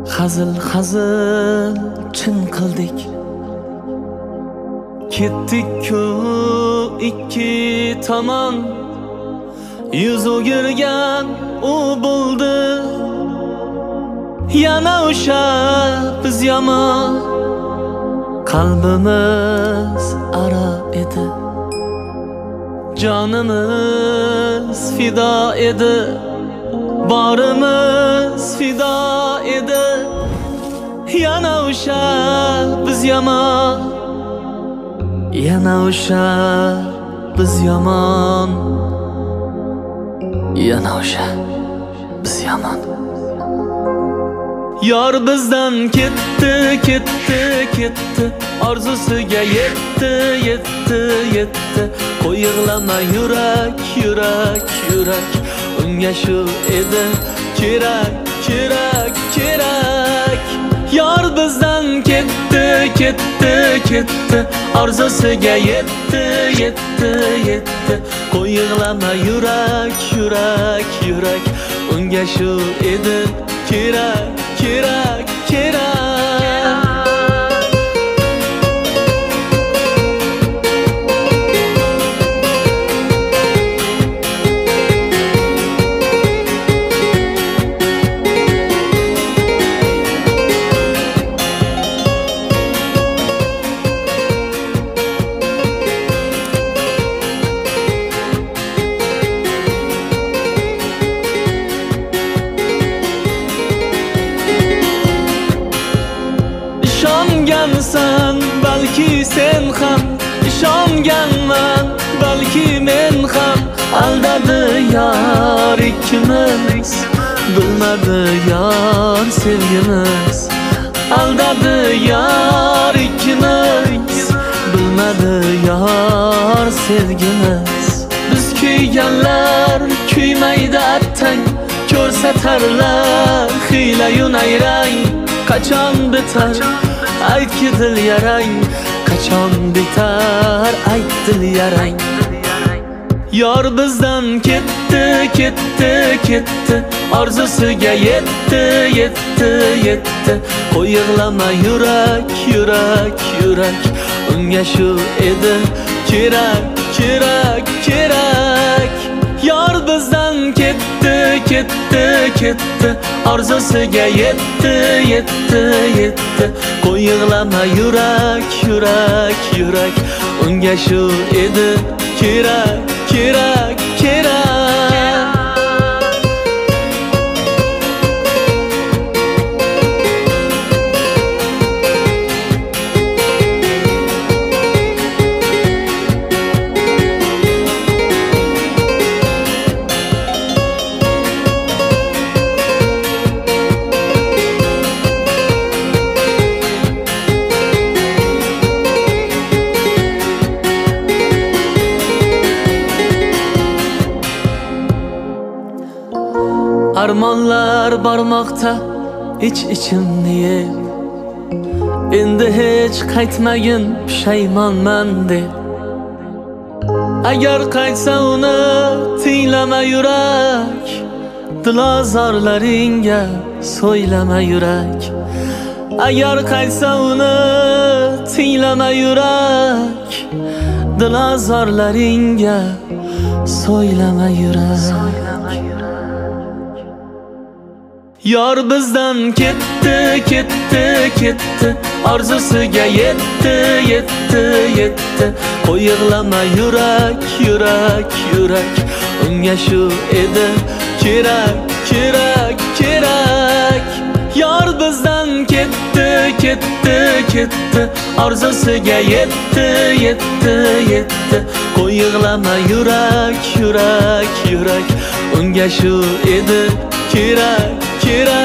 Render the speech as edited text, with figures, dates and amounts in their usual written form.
hazil chin qildik. Ketdik-ku ikki tomon, yuz o'girgan u bo'ldi. Yana o'sha biz yomon, qalbimiz aro edi, jonimiz fido edi, borimiz fido edi. Yana o'sha biz yomon, yana o'sha biz yomon, yana o'sha biz yomon. Yor bizdan ketdi, ketdi, ketdi, orzusiga yetdi, yetdi, yetdi. Qo'y yig'lama yurak, yurak, yurak, unga shu edi kerak, kerak, kerak. Yor bizdan ketdi, ketdi, ketdi, orzusiga yetdi, yetdi, yetdi. Qo'y yig'lama yurak, yurak, yurak, unga shu edi kerak, kerak, kerak. İshongansan balki sen ham, ishonganman balki men ham. Aldadi yor ikkimiz, bilmadi yor sevgimiz. Aldadi yor ikkimiz, bilmadi yor sevgimiz. Biz kuyganlar kuymaydi attang, ko'rsatarlar hiyla-yu nayrang. Qachon bitar aytki dil yarang, qachon bitar ayt dil yarang. Yor bizdan ketdi, ketdi, ketdi, orzusiga yetdi, yetdi, yetdi. Qo'y yig'lama yurak, yurak, yurak, unga shu edi kerak, kerak, kerak. Yor bizdan ketdi, ketdi, ketdi, orzusiga yetdi, yetdi, yetdi. Qo'y yig'lama yurak, yurak, yurak, unga shu edi kerak, kerak, kerak. Armonlar bormoqda ich-ichimni yeb, endi hech qaytmagin pushaymonman deb. Agar qaytsa uni tinglama yurak, dilozorlaringga so'ylama yurak. Agar qaytsa uni tinglama yurak, dilozorlaringga so'ylama yurak. Yor bizdan ketdi, ketdi, ketdi, orzusiga yetdi, yetdi, yetdi. Qo'y yig'lama yurak, yurak, yurak, unga shu edi kerak, kerak, kerak. Yor bizdan ketdi, ketdi, ketdi, orzusiga yetdi, yetdi, yetdi. Qo'y yig'lama yurak, yurak, yurak, unga shu edi kerak, kerak.